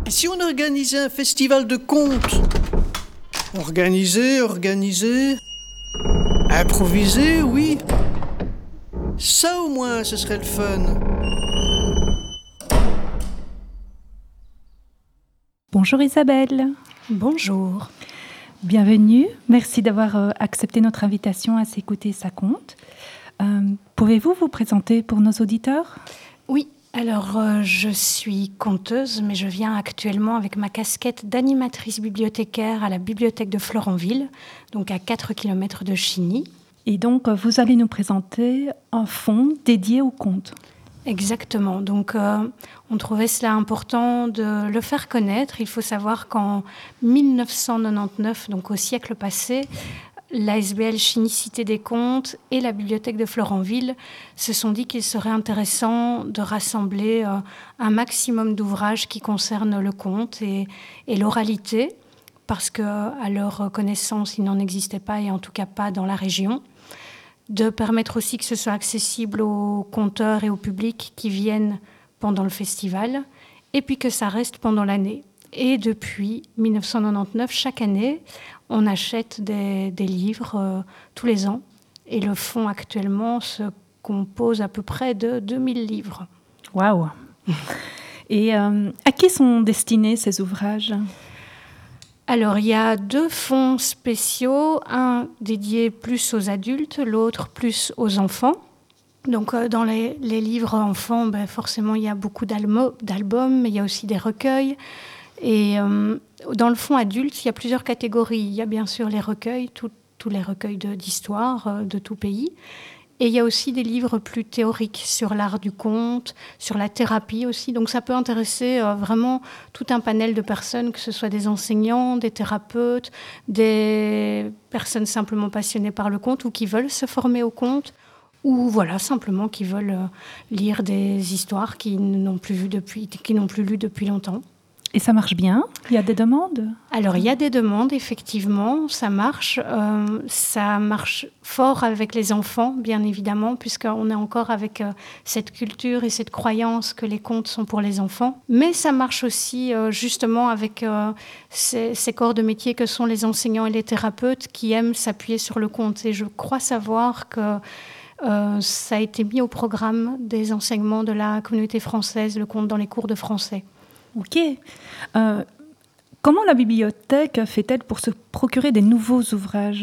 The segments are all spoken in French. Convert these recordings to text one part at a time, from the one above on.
Et si on organisait un festival de contes? Organiser. Improviser, oui. Ça au moins, ce serait le fun. Bonjour Isabelle. Bonjour. Bienvenue. Merci d'avoir accepté notre invitation à s'écouter ça compte. Pouvez-vous vous présenter pour nos auditeurs? Oui, alors je suis conteuse, mais je viens actuellement avec ma casquette d'animatrice bibliothécaire à la bibliothèque de Florenville, donc à 4 km de Chigny. Et donc, vous allez nous présenter un fonds dédié aux contes. Exactement. Donc, on trouvait cela important de le faire connaître. Il faut savoir qu'en 1999, donc au siècle passé, l'ASBL Chigny Cité des Contes et la bibliothèque de Florenville se sont dit qu'il serait intéressant de rassembler un maximum d'ouvrages qui concernent le conte et l'oralité, parce qu'à leur connaissance, il n'en existait pas, et en tout cas pas dans la région. De permettre aussi que ce soit accessible aux conteurs et au public qui viennent pendant le festival, et puis que ça reste pendant l'année. Et depuis 1999, chaque année, on achète des livres tous les ans. Et le fonds actuellement se compose à peu près de 2000 livres. Waouh! Et à qui sont destinés ces ouvrages ? Alors, il y a 2 fonds spéciaux, un dédié plus aux adultes, l'autre plus aux enfants. Donc, dans les livres enfants, forcément, il y a beaucoup d'albums, mais il y a aussi des recueils. Et dans le fonds adulte, il y a plusieurs catégories. Il y a bien sûr les recueils, tous les recueils d'histoire de tout pays. Et il y a aussi des livres plus théoriques sur l'art du conte, sur la thérapie aussi. Donc ça peut intéresser vraiment tout un panel de personnes, que ce soit des enseignants, des thérapeutes, des personnes simplement passionnées par le conte ou qui veulent se former au conte, ou voilà, simplement qui veulent lire des histoires qu'ils n'ont plus lues depuis longtemps. Et ça marche bien? Il y a des demandes? Alors, il y a des demandes, effectivement, ça marche. Ça marche fort avec les enfants, bien évidemment, puisqu'on est encore avec cette culture et cette croyance que les contes sont pour les enfants. Mais ça marche aussi, justement, avec ces corps de métier que sont les enseignants et les thérapeutes qui aiment s'appuyer sur le conte. Et je crois savoir que ça a été mis au programme des enseignements de la communauté française, le conte dans les cours de français. Ok. Comment la bibliothèque fait-elle pour se procurer des nouveaux ouvrages?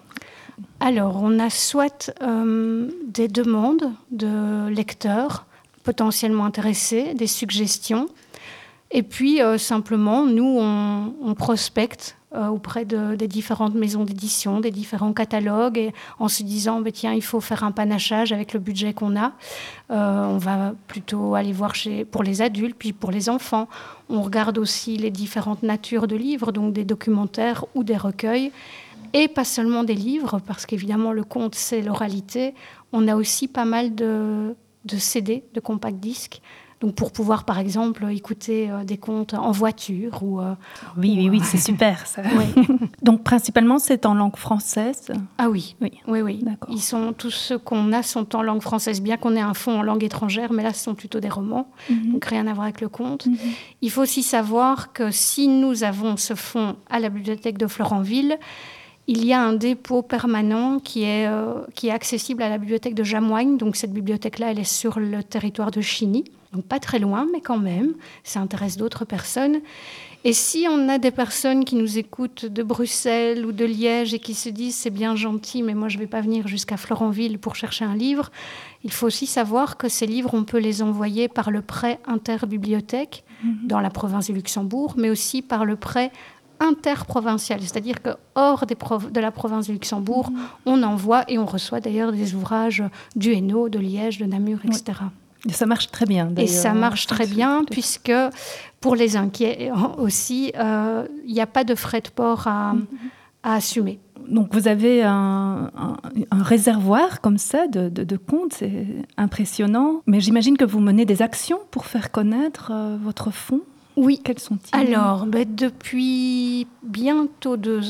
Alors, on a soit des demandes de lecteurs potentiellement intéressés, des suggestions, et puis simplement, nous, on prospecte auprès des différentes maisons d'édition, des différents catalogues, et en se disant, tiens, il faut faire un panachage avec le budget qu'on a. On va plutôt aller voir pour les adultes, puis pour les enfants. On regarde aussi les différentes natures de livres, donc des documentaires ou des recueils, et pas seulement des livres, parce qu'évidemment, le conte, c'est l'oralité. On a aussi pas mal de CD, de compact disques, donc pour pouvoir, par exemple, écouter des contes en voiture. Oui, c'est super, ça. Oui. Donc, principalement, c'est en langue française? Ah oui. D'accord. Tous ceux qu'on a sont en langue française, bien qu'on ait un fonds en langue étrangère, mais là, ce sont plutôt des romans, donc rien à voir avec le conte. Il faut aussi savoir que si nous avons ce fonds à la bibliothèque de Florenville, il y a un dépôt permanent qui est accessible à la bibliothèque de Jamoigne. Donc cette bibliothèque-là, elle est sur le territoire de Chigny. Donc pas très loin, mais quand même, ça intéresse d'autres personnes. Et si on a des personnes qui nous écoutent de Bruxelles ou de Liège et qui se disent « c'est bien gentil, mais moi je ne vais pas venir jusqu'à Florenville pour chercher un livre », il faut aussi savoir que ces livres, on peut les envoyer par le prêt interbibliothèque dans la province du Luxembourg, mais aussi par le prêt interprovincial, c'est-à-dire que hors de la province du Luxembourg, on envoie et on reçoit d'ailleurs des ouvrages du Hainaut, de Liège, de Namur, etc. Et ça marche très bien, d'ailleurs. Et ça marche très bien, puisque pour les inquiets aussi, il n'y a pas de frais de port à assumer. Donc vous avez un réservoir comme ça de contes, c'est impressionnant. Mais j'imagine que vous menez des actions pour faire connaître votre fonds. Oui. Quels sont-ils? Alors, depuis bientôt 2 ans,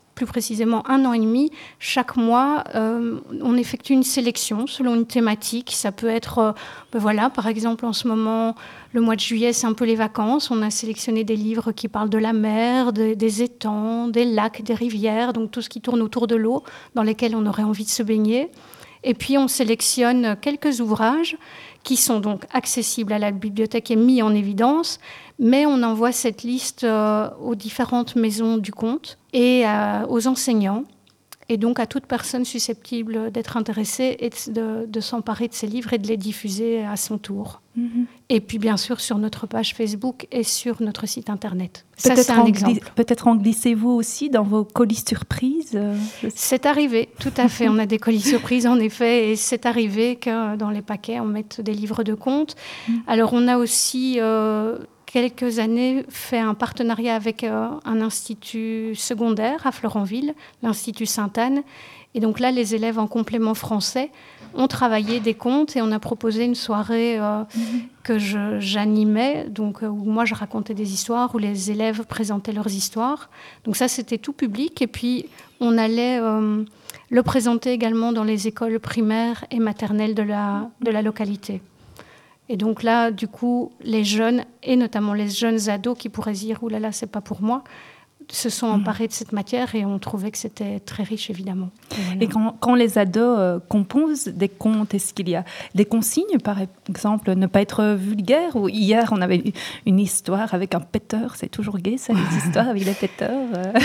plus précisément 1 an et demi, chaque mois, on effectue une sélection selon une thématique. Ça peut être, par exemple, en ce moment, le mois de juillet, c'est un peu les vacances. On a sélectionné des livres qui parlent de la mer, des étangs, des lacs, des rivières, donc tout ce qui tourne autour de l'eau, dans lesquels on aurait envie de se baigner. Et puis, on sélectionne quelques ouvrages qui sont donc accessibles à la bibliothèque et mis en évidence, mais on envoie cette liste aux différentes maisons du conte et aux enseignants, et donc à toute personne susceptible d'être intéressée et de s'emparer de ces livres et de les diffuser à son tour. Mm-hmm. Et puis bien sûr sur notre page Facebook et sur notre site internet. Ça, c'est un exemple. Peut-être en glissez-vous aussi dans vos colis surprises C'est arrivé, tout à fait. On a des colis surprises en effet, et c'est arrivé que dans les paquets on mette des livres de contes. Alors on a aussi quelques années fait un partenariat avec un institut secondaire à Florenville, l'Institut Sainte-Anne. Et donc là, les élèves en complément français ont travaillé des contes et on a proposé une soirée que j'animais, donc où moi je racontais des histoires, où les élèves présentaient leurs histoires. Donc ça, c'était tout public. Et puis on allait le présenter également dans les écoles primaires et maternelles de la localité. Et donc là, du coup, les jeunes, et notamment les jeunes ados qui pourraient dire « Ouh là là, c'est pas pour moi », se sont emparés de cette matière et on trouvait que c'était très riche, évidemment. Et quand les ados composent des contes, est-ce qu'il y a des consignes, par exemple, ne pas être vulgaire? Ou hier, on avait une histoire avec un péteur. C'est toujours gai, ça, les histoires avec les péteurs.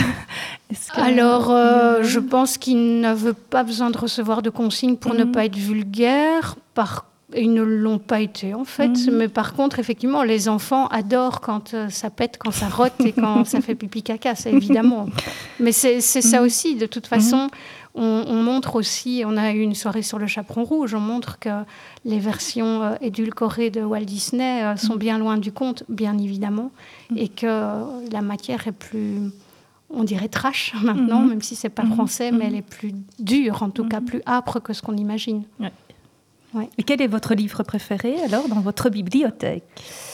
Alors, je pense qu'ils n'avaient pas besoin de recevoir de consignes pour ne pas être vulgaires. Ils ne l'ont pas été, en fait. Mais par contre, effectivement, les enfants adorent quand ça pète, quand ça rote et quand ça fait pipi-caca, c'est évidemment. Mais c'est ça aussi. De toute façon, on montre aussi... On a eu une soirée sur le Chaperon Rouge. On montre que les versions édulcorées de Walt Disney sont bien loin du conte, bien évidemment, et que la matière est plus... On dirait trash maintenant, même si c'est pas français, mais elle est plus dure, en tout cas plus âpre que ce qu'on imagine. Ouais. Ouais. Et quel est votre livre préféré, alors, dans votre bibliothèque?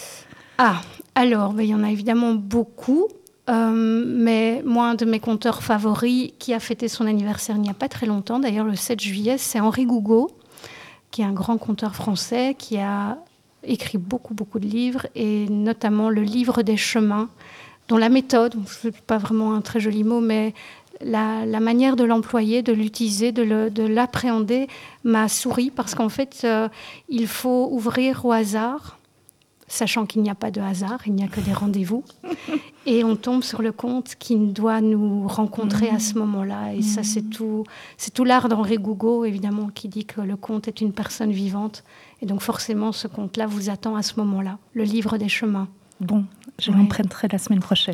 Alors, il y en a évidemment beaucoup, mais moi, un de mes conteurs favoris, qui a fêté son anniversaire il n'y a pas très longtemps, d'ailleurs le 7 juillet, c'est Henri Gougaud, qui est un grand conteur français, qui a écrit beaucoup, beaucoup de livres, et notamment le livre des chemins, dont la méthode, ce n'est pas vraiment un très joli mot, mais... La manière de l'employer, de l'utiliser, de l'appréhender m'a souri parce qu'en fait, il faut ouvrir au hasard, sachant qu'il n'y a pas de hasard, il n'y a que des rendez-vous. Et on tombe sur le conte qui doit nous rencontrer à ce moment-là. Et ça, c'est tout l'art d'Henri Gougaud, évidemment, qui dit que le conte est une personne vivante. Et donc forcément, ce conte-là vous attend à ce moment-là, le livre des chemins. Bon, je l'emprunterai la semaine prochaine.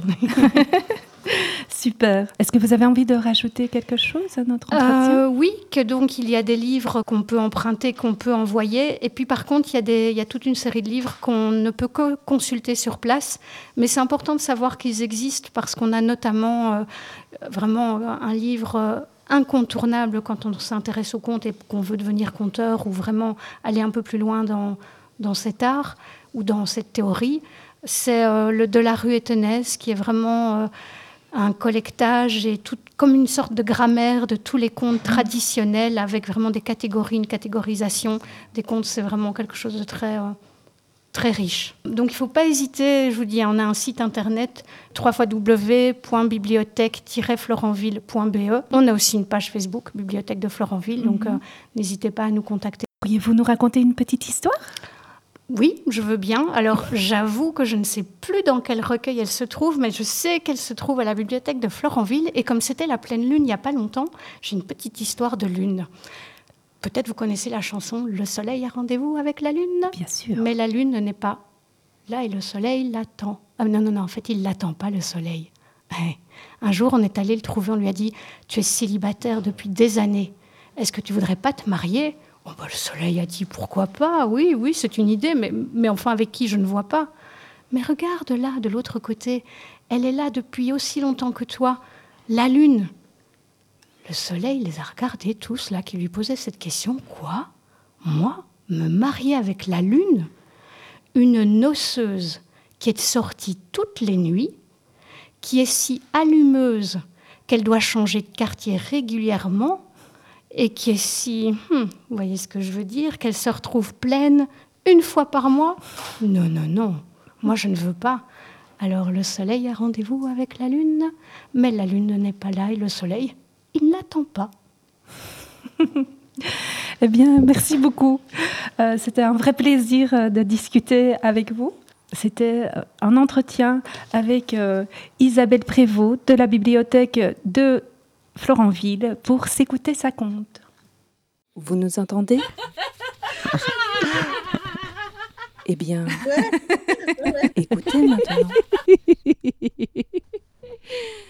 Super. Est-ce que vous avez envie de rajouter quelque chose à notre entretien? Oui, que donc il y a des livres qu'on peut emprunter, qu'on peut envoyer. Et puis par contre, il y a toute une série de livres qu'on ne peut que consulter sur place. Mais c'est important de savoir qu'ils existent parce qu'on a notamment vraiment un livre incontournable quand on s'intéresse au conte et qu'on veut devenir conteur ou vraiment aller un peu plus loin dans cet art ou dans cette théorie. C'est le De la rue Étenaise qui est vraiment... un collectage et comme une sorte de grammaire de tous les contes traditionnels avec vraiment des catégories, une catégorisation des contes. C'est vraiment quelque chose de très, très riche. Donc il ne faut pas hésiter, je vous dis, on a un site internet www.bibliothèque-florenville.be. On a aussi une page Facebook, Bibliothèque de Florenville, donc n'hésitez pas à nous contacter. Pourriez-vous nous raconter une petite histoire ? Oui, je veux bien. Alors, j'avoue que je ne sais plus dans quel recueil elle se trouve, mais je sais qu'elle se trouve à la bibliothèque de Florenville. Et comme c'était la pleine lune il n'y a pas longtemps, j'ai une petite histoire de lune. Peut-être vous connaissez la chanson « Le soleil a rendez-vous avec la lune ». Bien sûr. Mais la lune n'est pas là et le soleil l'attend. Ah, non, en fait, il ne l'attend pas, le soleil. Un jour, on est allé le trouver, on lui a dit « Tu es célibataire depuis des années. Est-ce que tu ne voudrais pas te marier ?» Le soleil a dit, pourquoi pas, oui, c'est une idée, mais enfin avec qui je ne vois pas. Mais regarde là, de l'autre côté, elle est là depuis aussi longtemps que toi, la lune. Le soleil les a regardés tous là, qui lui posaient cette question, quoi ? Moi, me marier avec la lune ? Une noceuse qui est sortie toutes les nuits, qui est si allumeuse qu'elle doit changer de quartier régulièrement et qui est si, vous voyez ce que je veux dire, qu'elle se retrouve pleine une fois par mois. Non, moi je ne veux pas. Alors le soleil a rendez-vous avec la lune, mais la lune n'est pas là et le soleil, il n'attend pas. Eh bien, merci beaucoup. C'était un vrai plaisir de discuter avec vous. C'était un entretien avec Isabelle Prévost de la bibliothèque de Florenville pour s'écouter ça conte. Vous nous entendez? Eh bien, écoutez maintenant.